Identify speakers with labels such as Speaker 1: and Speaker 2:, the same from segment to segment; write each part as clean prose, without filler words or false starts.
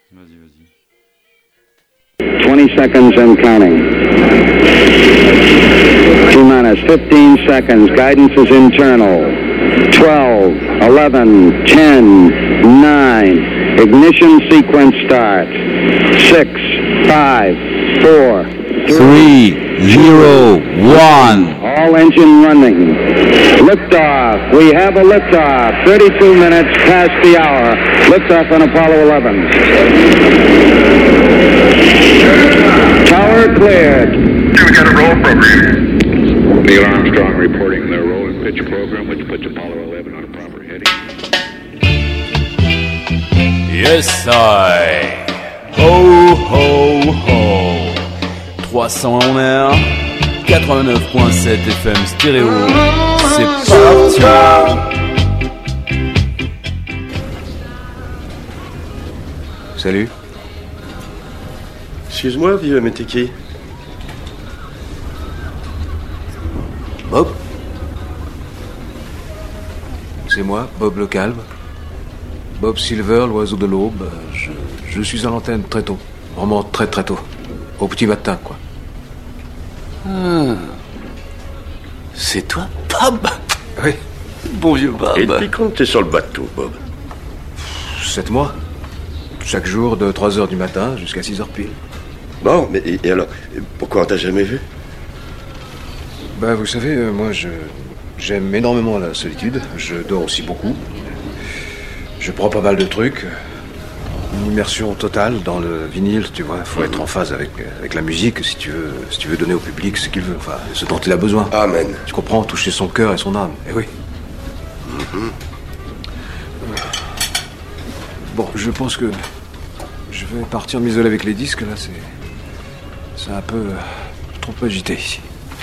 Speaker 1: Vas-y.
Speaker 2: 20 seconds and counting. T-minus 15 seconds. Guidance is internal. 12, 11, 10, 9. Ignition sequence start. 6, 5, 4,
Speaker 1: 3, 0, 1.
Speaker 2: All engine running. Liftoff. We have a liftoff. 32 minutes past the hour. Liftoff on Apollo 11. Tower cleared.
Speaker 3: We got a roll program. Neil Armstrong reporting the roll and pitch program, which puts Apollo 11 on a proper heading.
Speaker 1: Yes, I. Ho, ho, ho. 300 en air, 89.7 FM stéréo. C'est parti.
Speaker 4: Salut.
Speaker 5: Excuse-moi, vieux, mais t'es qui?
Speaker 4: Bob? C'est moi, Bob le Calme. Bob Silver, l'oiseau de l'aube. Je suis à l'antenne très tôt. Vraiment très très tôt. Au petit matin, quoi.
Speaker 5: C'est toi, Bob?
Speaker 4: Oui.
Speaker 5: Bon vieux Bob. Et depuis quand t'es sur le bateau, Bob?
Speaker 4: 7 mois. Chaque jour de 3h du matin jusqu'à 6h pile.
Speaker 5: Bon, mais et alors, pourquoi on t'a jamais vu?
Speaker 4: Bah, vous savez, moi, j'aime énormément la solitude. Je dors aussi beaucoup. Je prends pas mal de trucs. Une immersion totale dans le vinyle, tu vois. Faut être en phase avec la musique si tu veux donner au public ce qu'il veut, enfin, ce dont il a besoin.
Speaker 5: Amen.
Speaker 4: Tu comprends? Toucher son cœur et son âme. Eh oui. Bon, je pense que je vais partir m'isoler avec les disques, là, c'est un peu trop agité ici.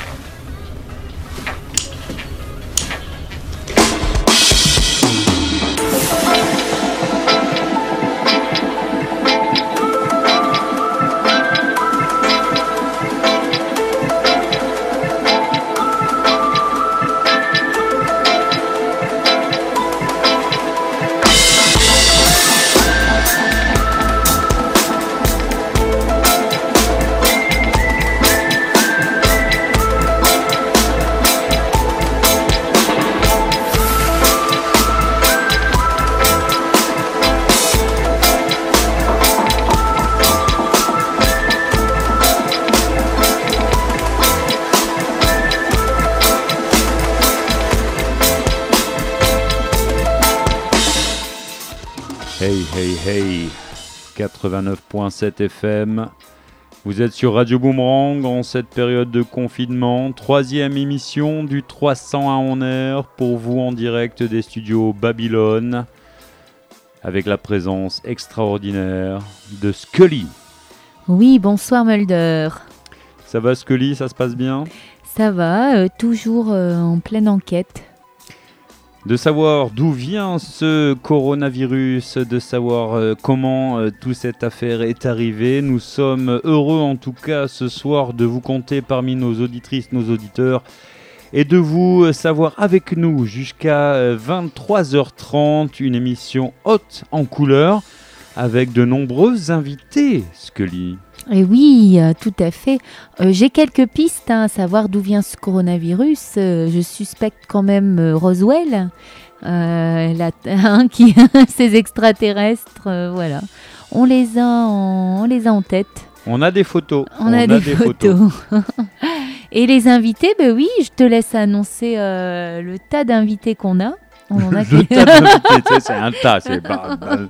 Speaker 1: Hey, 89.7 FM. Vous êtes sur Radio Boomerang en cette période de confinement. 3e émission du 301 en air pour vous en direct des studios Babylone. Avec la présence extraordinaire de Scully.
Speaker 6: Oui, bonsoir Mulder.
Speaker 1: Ça va Scully, ça se passe bien?
Speaker 6: Ça va, toujours en pleine enquête.
Speaker 1: De savoir d'où vient ce coronavirus, de savoir comment toute cette affaire est arrivée. Nous sommes heureux en tout cas ce soir de vous compter parmi nos auditrices, nos auditeurs et de vous savoir avec nous jusqu'à 23h30, une émission haute en couleur avec de nombreux invités, Scully.
Speaker 6: Et oui, tout à fait. J'ai quelques pistes à savoir d'où vient ce coronavirus. Je suspecte quand même Roswell, ces extraterrestres. Voilà, on les a en tête.
Speaker 1: On a des photos.
Speaker 6: On a des photos. Et les invités, ben oui, je te laisse annoncer le tas d'invités qu'on a. On en a
Speaker 1: le tas d'invités, c'est un tas, c'est pas mal.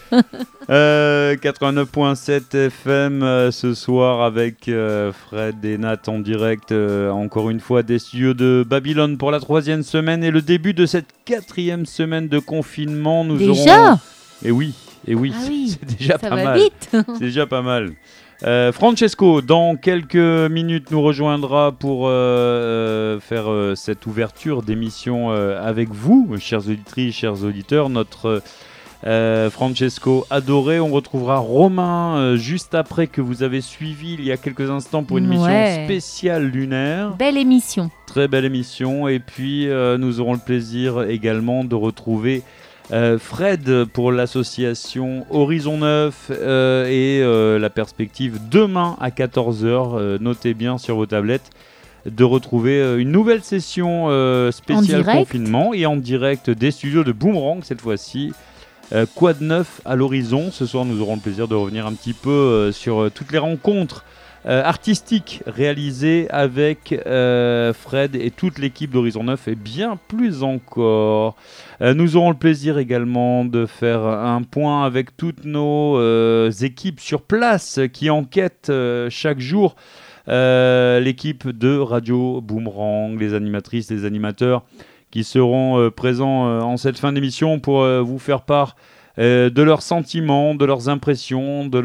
Speaker 1: 89.7 FM ce soir avec Fred et Nat en direct, encore une fois des studios de Babylone pour la 3e semaine et le début de cette 4e semaine de confinement. Nous
Speaker 6: déjà
Speaker 1: aurons... Et oui,
Speaker 6: ah oui,
Speaker 1: c'est déjà
Speaker 6: ça
Speaker 1: pas
Speaker 6: va
Speaker 1: mal.
Speaker 6: Vite.
Speaker 1: C'est déjà pas mal. Francesco, dans quelques minutes, nous rejoindra pour faire cette ouverture d'émission avec vous, chères auditrices, chers auditeurs. Notre Francesco adoré. On retrouvera Romain juste après que vous avez suivi il y a quelques instants pour une émission spéciale lunaire.
Speaker 6: Belle émission.
Speaker 1: Très belle émission. Et puis, nous aurons le plaisir également de retrouver Fred pour l'association Horizon 9 et la perspective demain à 14h, notez bien sur vos tablettes, de retrouver une nouvelle session spéciale confinement et en direct des studios de Boomerang cette fois-ci. Quoi de neuf à l'horizon? Ce soir nous aurons le plaisir de revenir un petit peu sur toutes les rencontres artistiques réalisées avec Fred et toute l'équipe d'Horizon 9 et bien plus encore. Nous aurons le plaisir également de faire un point avec toutes nos équipes sur place qui enquêtent chaque jour. L'équipe de Radio Boomerang, les animatrices, les animateurs qui seront présents en cette fin d'émission pour vous faire part de leurs sentiments, de leurs impressions, de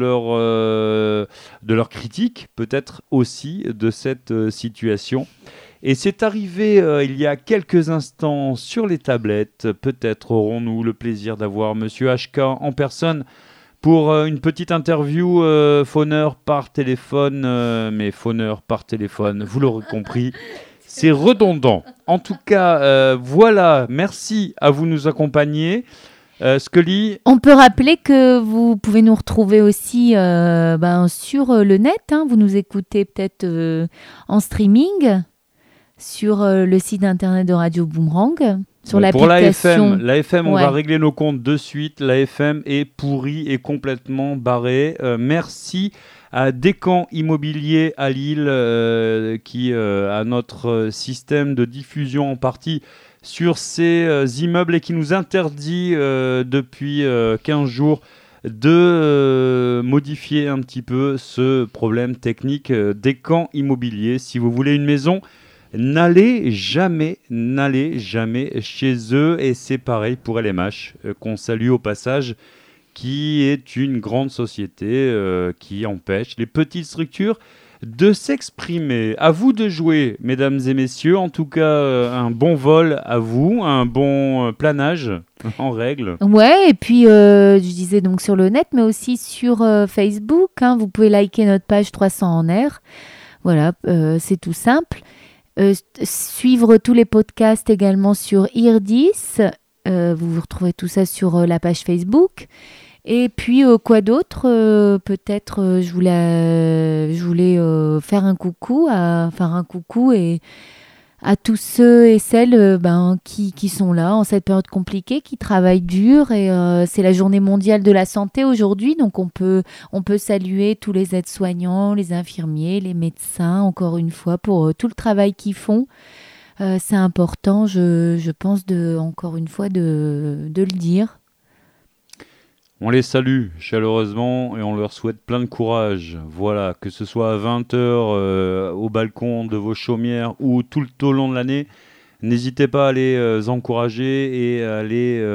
Speaker 1: leurs critiques, peut-être aussi de cette situation. Et c'est arrivé il y a quelques instants sur les tablettes. Peut-être aurons-nous le plaisir d'avoir Monsieur HK en personne pour une petite interview phoneur par téléphone. Mais phoneur par téléphone, vous l'aurez compris, c'est redondant. En tout cas, voilà, merci à vous nous accompagner. Scully.
Speaker 6: On peut rappeler que vous pouvez nous retrouver aussi sur le net. Vous nous écoutez peut-être en streaming sur le site internet de Radio Boomerang. Sur l'application.
Speaker 1: Pour la FM, on va régler nos comptes de suite. La FM est pourrie et complètement barrée. Merci à Descamps Immobilier à Lille qui a notre système de diffusion en partie sur ces immeubles et qui nous interdit depuis 15 jours de modifier un petit peu ce problème technique. Descamps Immobilier, si vous voulez une maison, n'allez jamais chez eux. Et c'est pareil pour LMH, qu'on salue au passage, qui est une grande société qui empêche les petites structures de s'exprimer. À vous de jouer, mesdames et messieurs. En tout cas, un bon vol à vous, un bon planage en règle.
Speaker 6: Ouais, et puis je disais donc sur le net, mais aussi sur Facebook. Vous pouvez liker notre page 300 en air. Voilà, c'est tout simple. Suivre tous les podcasts également sur Irdis. Vous retrouvez tout ça sur la page Facebook. Et puis, quoi d'autre? Peut-être, je voulais faire un coucou à tous ceux et celles qui sont là en cette période compliquée, qui travaillent dur. Et c'est la journée mondiale de la santé aujourd'hui. Donc, on peut saluer tous les aides-soignants, les infirmiers, les médecins, encore une fois, pour tout le travail qu'ils font. C'est important, je pense, encore une fois, de le dire.
Speaker 1: On les salue chaleureusement et on leur souhaite plein de courage. Voilà, que ce soit à 20h au balcon de vos chaumières ou tout au long de l'année, n'hésitez pas à les encourager et à les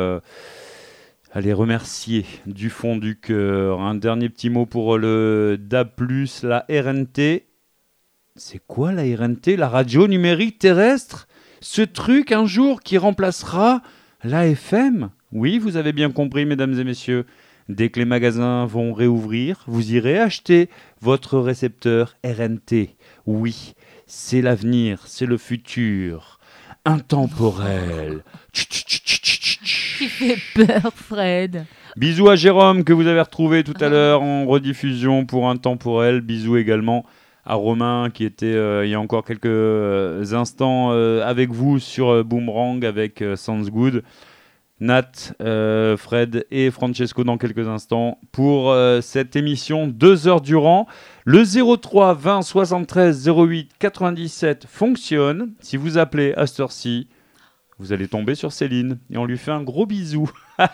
Speaker 1: remercier du fond du cœur. Un dernier petit mot pour le DAB+, la RNT. C'est quoi la RNT? La radio numérique terrestre? Ce truc un jour qui remplacera la FM? Oui, vous avez bien compris, mesdames et messieurs. Dès que les magasins vont réouvrir, vous irez acheter votre récepteur RNT. Oui, c'est l'avenir, c'est le futur. Intemporel.
Speaker 6: Tu fais peur, Fred.
Speaker 1: Bisous à Jérôme, que vous avez retrouvé tout à l'heure en rediffusion pour Intemporel. Bisous également à Romain, qui était il y a encore quelques instants avec vous sur Boomerang avec Sounds Good. Nat, Fred et Francesco dans quelques instants pour cette émission 2 heures durant. Le 03 20 73 08 97 fonctionne. Si vous appelez à cette heure-ci, vous allez tomber sur Céline et on lui fait un gros bisou.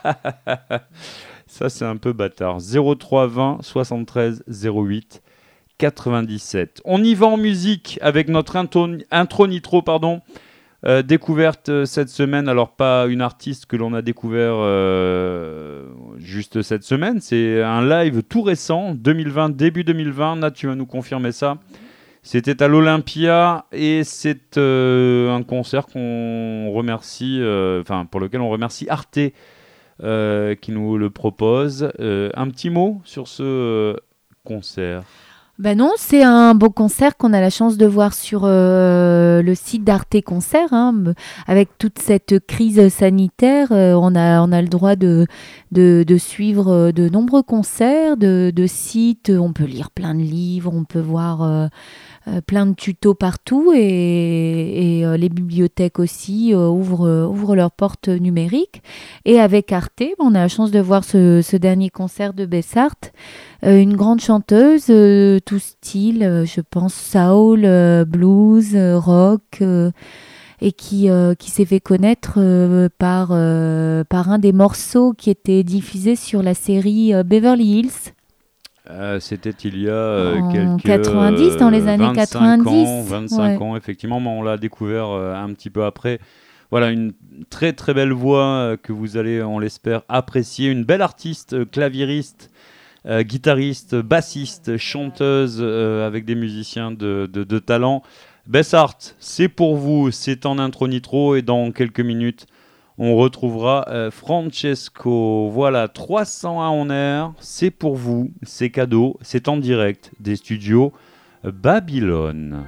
Speaker 1: Ça, c'est un peu bâtard. 03 20 73 08 97. On y va en musique avec notre intro nitro, pardon. Découverte cette semaine, alors pas une artiste que l'on a découvert juste cette semaine, c'est un live tout récent, 2020, début 2020, Nat, tu vas nous confirmer ça. C'était à l'Olympia et c'est un concert qu'on remercie, pour lequel on remercie Arte qui nous le propose. Un petit mot sur ce concert.
Speaker 6: Ben non, c'est un beau concert qu'on a la chance de voir sur le site d'Arte Concert. Avec toute cette crise sanitaire, on a le droit de suivre de nombreux concerts, de sites. On peut lire plein de livres, on peut voir plein de tutos partout et les bibliothèques aussi ouvrent leurs portes numériques. Et avec Arte, on a la chance de voir ce dernier concert de Bessart. Une grande chanteuse, tout style, je pense soul, blues, rock, et qui s'est fait connaître par un des morceaux qui était diffusé sur la série Beverly Hills.
Speaker 1: C'était il y a quelques
Speaker 6: 90, dans les années 90.
Speaker 1: 25 ans, effectivement, on l'a découvert un petit peu après. Voilà, une très très belle voix que vous allez, on l'espère, apprécier. Une belle artiste, claviériste, guitariste, bassiste, chanteuse, avec des musiciens de talent. Bessart, c'est pour vous, c'est en intro nitro, et dans quelques minutes, on retrouvera Francesco. Voilà, 301 en air, c'est pour vous, c'est cadeau, c'est en direct des studios Babylone.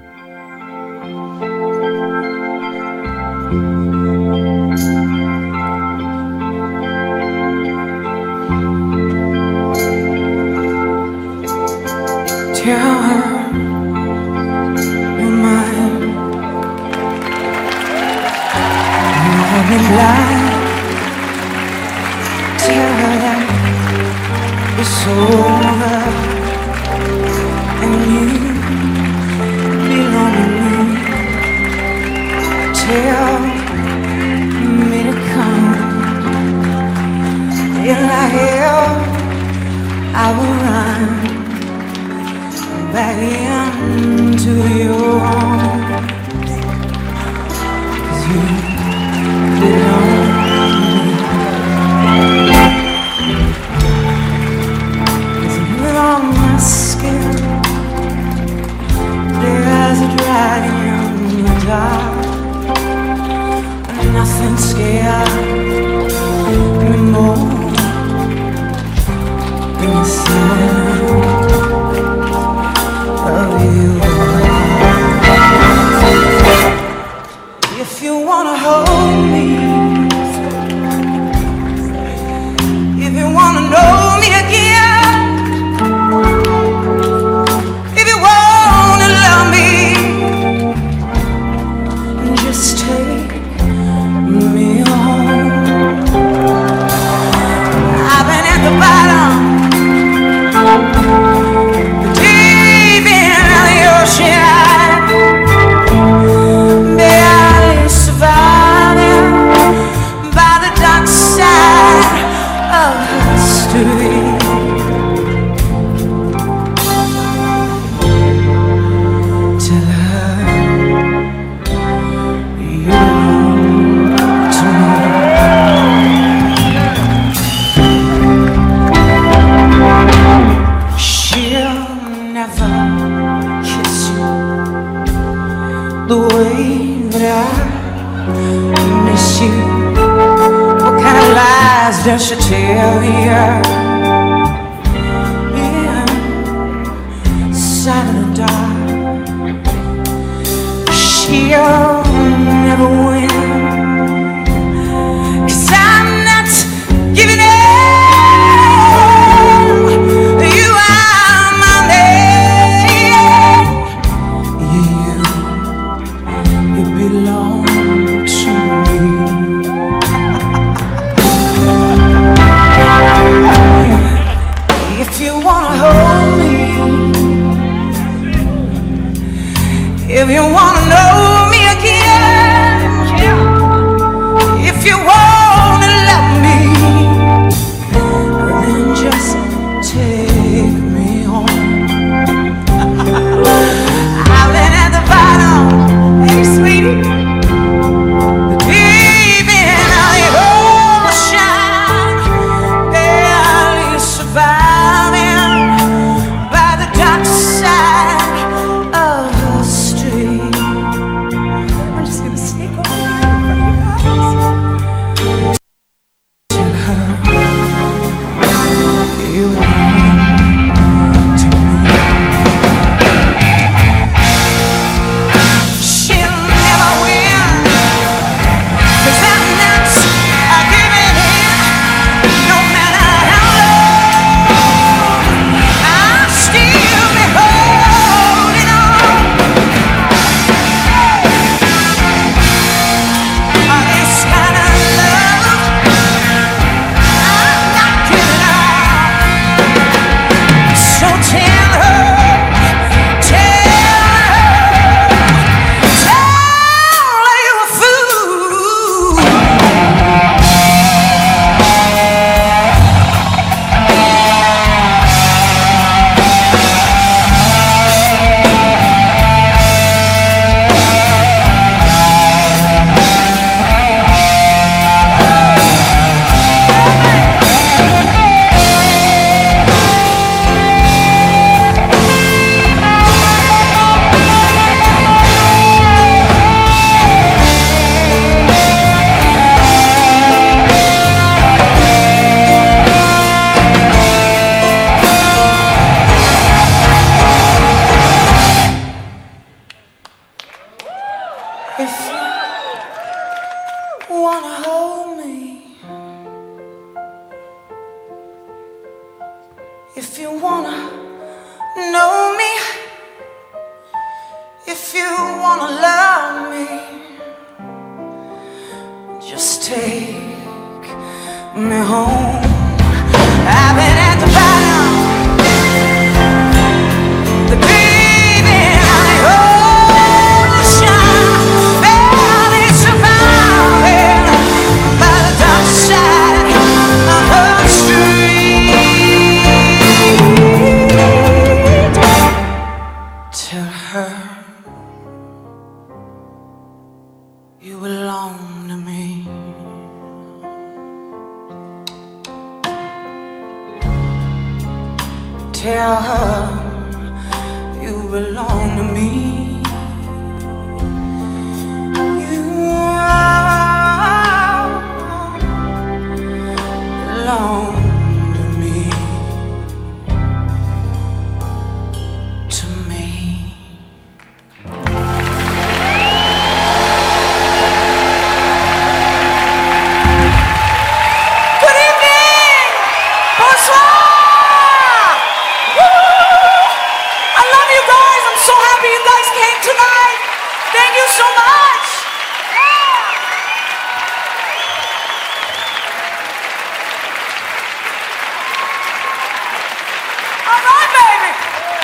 Speaker 7: Tell her you're mine. You're me blind. Tell her that it's over and you belong to me. Tell me to come. In my hell, I will run back into your arms, 'cause you belong to me. 'Cause on my skin there's a dragon in the dark. Nothing scared me more than the sound of you. If you wanna hold me, if you wanna know me again, if you wanna love me, just take me home. I've been at the bottom, deep in the ocean, barely surviving by the dark side of history. Tell her you belong to me. She'll never kiss you the way that I miss you. What kind of lies does she tell you? Inside of the dark, she'll never win. 'Cause I'm not giving in. You are my man. You belong to me. If you wanna hold me, if you wanna know me again, if you wanna love me, then just take me home. I've been at the bottom, hey sweetie, deep in the ocean, barely surviving by the dark side of the street. If you wanna know me, if you wanna love me, just take me home. I've been at the bottom, the deep end of the ocean, barely surviving by the dark side of the street. Tell her you belong to me. Tell her you belong to me. You belong to me. To me. Good evening. Bonsoir. I love you guys. I'm so happy you guys came tonight. Thank you so much. All right, baby.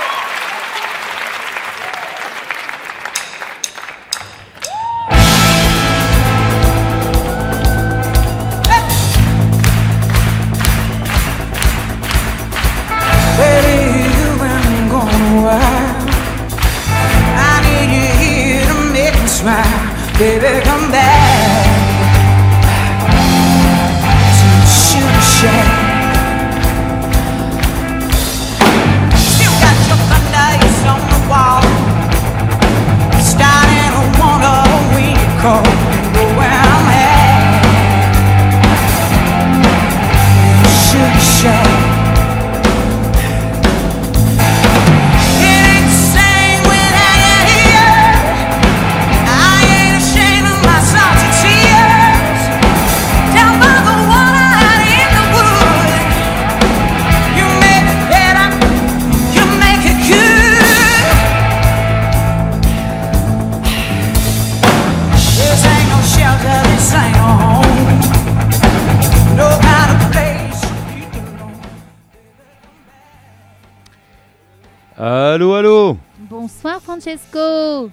Speaker 7: Baby, you've been gone a while. I need you here to make me smile. Baby, come back to shoot a shame. Still got your thunder, it's on the wall. Starting to wonder when you call and go where I'm at. Shoot a shame. It ain't the same without you here. I ain't ashamed of my salty tears. Down by the water out in the wood, you make it better, you make it good. This ain't no shelter, this ain't no home. No kind of place you belong.
Speaker 1: Allô, allô.
Speaker 6: Bonsoir Francesco.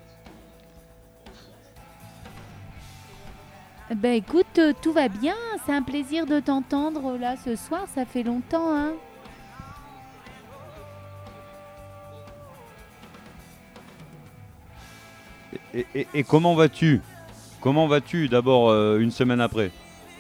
Speaker 6: Ben écoute, tout va bien. C'est un plaisir de t'entendre là ce soir. Ça fait longtemps, hein.
Speaker 1: Et comment vas-tu? Comment vas-tu d'abord une semaine après?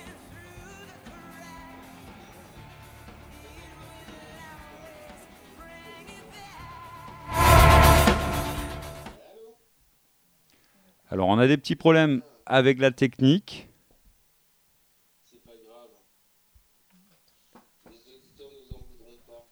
Speaker 1: Alors on a des petits problèmes avec la technique.
Speaker 8: C'est pas grave. Les auditeurs nous en voudront pas.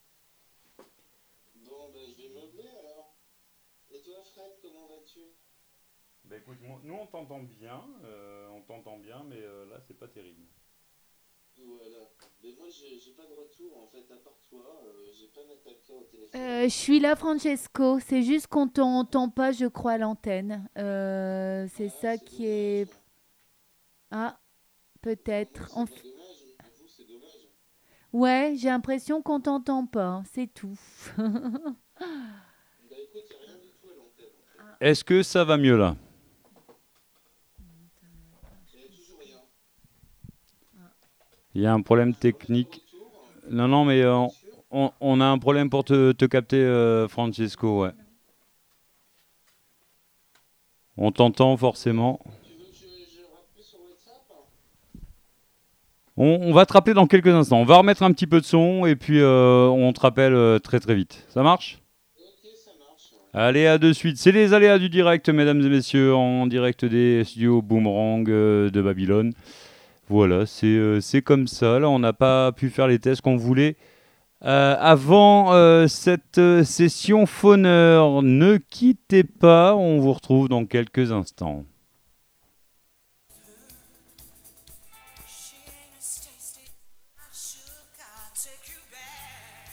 Speaker 8: Bon, ben je vais meubler alors. Et toi, Fred, comment vas-tu?
Speaker 1: Bah écoute, nous on t'entend bien, mais là c'est pas terrible.
Speaker 8: Voilà. Mais moi, j'ai pas de retour en fait, à part toi. J'ai pas Natalka au téléphone.
Speaker 6: Je suis là Francesco. C'est juste qu'on t'entend pas, je crois, à l'antenne. C'est ça qui est... Ah, peut-être.
Speaker 8: C'est pas dommage. Pour vous, c'est dommage.
Speaker 6: Ouais, j'ai l'impression qu'on t'entend pas. C'est tout.
Speaker 8: Bah écoute, y'a rien du tout à l'antenne en fait.
Speaker 1: Est-ce que ça va mieux là?
Speaker 8: Y'a toujours rien.
Speaker 1: Il y a un problème technique. Non, mais on a un problème pour te capter, Francesco, ouais. On t'entend forcément.
Speaker 8: Tu veux que je rappelle sur WhatsApp?
Speaker 1: On va te rappeler dans quelques instants. On va remettre un petit peu de son et puis on te rappelle très très vite. Ça marche?
Speaker 8: Ok, ça marche.
Speaker 1: Allez, à de suite. C'est les aléas du direct, mesdames et messieurs, en direct des studios Boomerang de Babylone. Voilà, c'est comme ça. Là, on n'a pas pu faire les tests qu'on voulait. Avant cette session phoneur, ne quittez pas. On vous retrouve dans quelques instants.
Speaker 7: She ain't as tasty. I should, I'll take you back.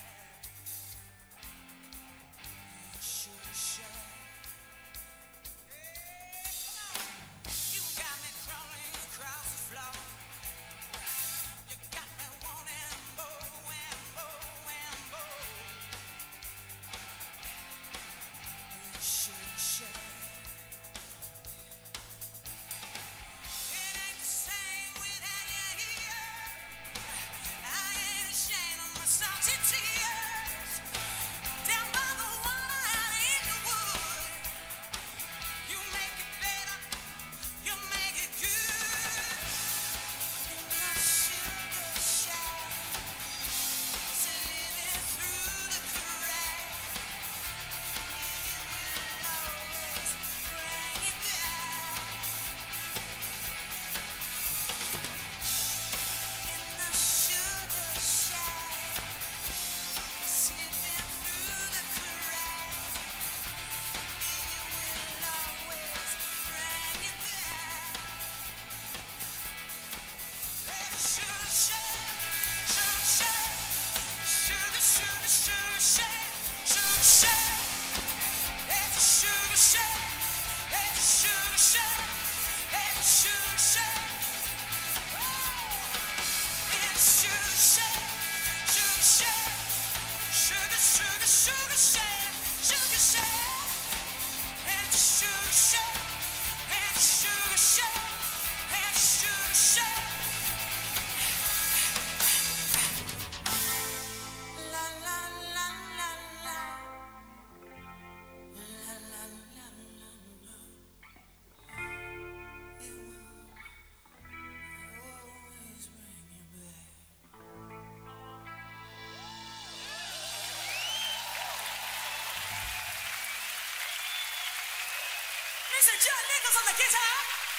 Speaker 7: Mr. John Nichols on the guitar.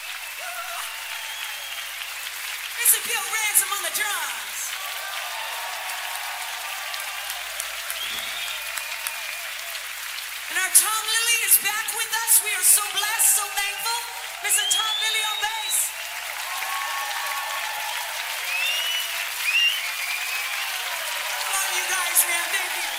Speaker 7: Mr. Bill Ransom on the drums. And our Tom Lilly is back with us. We are so blessed, so thankful. Mr. Tom Lilly on bass. Love you guys, man. Thank you.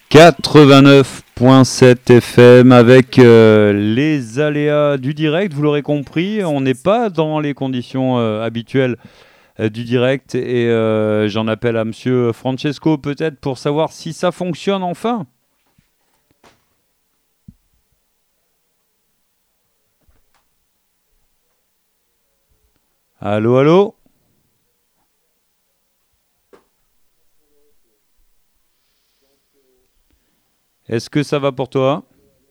Speaker 1: 89.7 FM avec les aléas du direct, vous l'aurez compris, on n'est pas dans les conditions habituelles du direct et j'en appelle à monsieur Francesco peut-être pour savoir si ça fonctionne enfin. Allô, allô ? Est-ce que ça va pour toi ?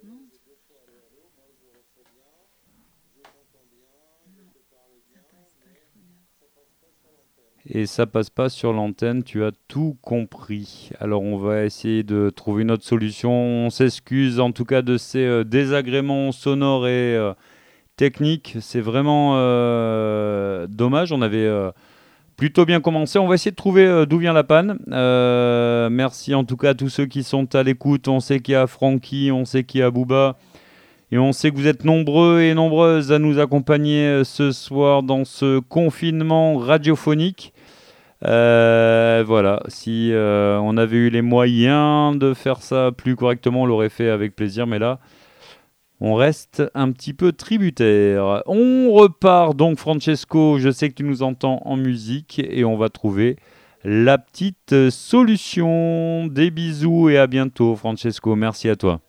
Speaker 1: Et ça passe pas sur l'antenne, tu as tout compris. Alors on va essayer de trouver une autre solution. On s'excuse en tout cas de ces désagréments sonores et techniques. C'est vraiment dommage, on avait plutôt bien commencé. On va essayer de trouver d'où vient la panne. Merci en tout cas à tous ceux qui sont à l'écoute. On sait qu'il y a Francky, on sait qu'il y a Booba. Et on sait que vous êtes nombreux et nombreuses à nous accompagner ce soir dans ce confinement radiophonique. Voilà, si on avait eu les moyens de faire ça plus correctement, on l'aurait fait avec plaisir. Mais là, on reste un petit peu tributaire. On repart donc, Francesco, je sais que tu nous entends en musique et on va trouver la petite solution. Des bisous et à bientôt, Francesco. Merci à toi.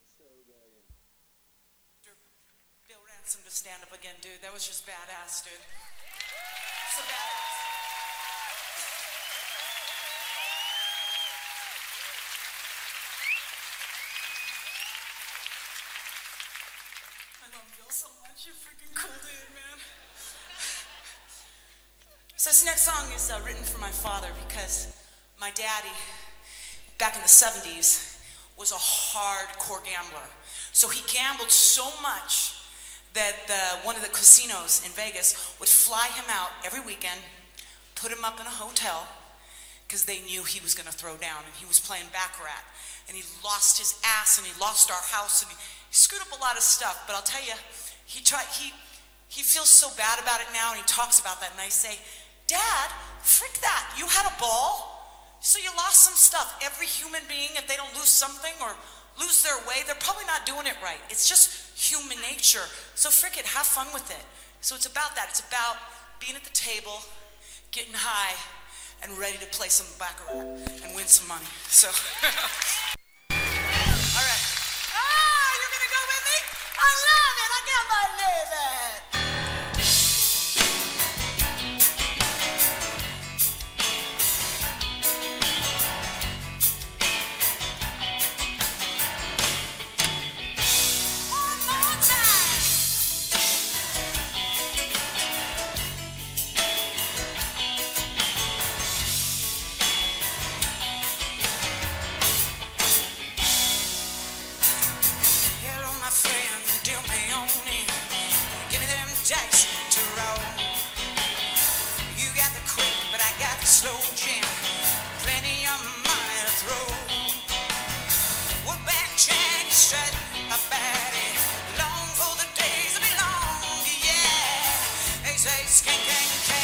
Speaker 9: So this next song is written for my father because my daddy, back in the 70s, was a hardcore gambler. So he gambled so much that one of the casinos in Vegas would fly him out every weekend, put him up in a hotel, because they knew he was going to throw down, and he was playing Baccarat. And he lost his ass, and he lost our house, and he screwed up a lot of stuff. But I'll tell you, he feels so bad about it now, and he talks about that, and I say, Dad, frick that. You had a ball, so you lost some stuff. Every human being, if they don't lose something or lose their way, they're probably not doing it right. It's just human nature. So frick it, have fun with it. So it's about that. It's about being at the table, getting high, and ready to play some Baccarat and win some money. So, all right. Ah, you're going to go with me? I love it. I can't believe it. Slow jam, plenty of money to throw. We're back, Jack, strut my body. Long for the days to be long, yeah. They say skink and cat.